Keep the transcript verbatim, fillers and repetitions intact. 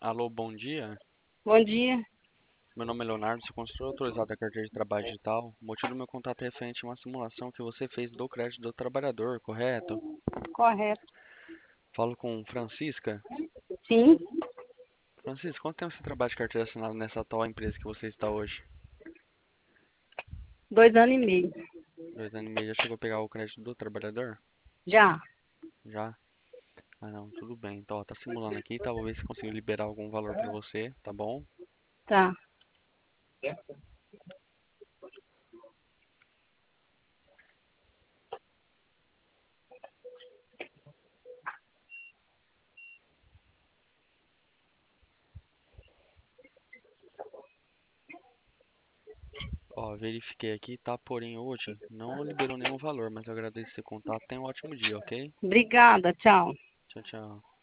Alô, bom dia. Bom dia. Meu nome é Leonardo, sou consultor autorizado da carteira de trabalho digital. O motivo do meu contato é referente a uma simulação que você fez do crédito do trabalhador, correto? Correto. Falo com Francisca. Sim, Francisca, quanto tempo você trabalha de carteira assinada nessa atual empresa que você está hoje? dois anos e meio. Dois anos e meio. Já chegou a pegar o crédito do trabalhador? Já. Já? Ah, não, tudo bem. Então, ó, tá simulando aqui, tá? Vou ver se consigo liberar algum valor pra você, tá bom? Tá. Ó, verifiquei aqui, tá? Porém, hoje não liberou nenhum valor, mas eu agradeço esse contato. Tenha um ótimo dia, ok? Obrigada. Tchau. Tchau, tchau.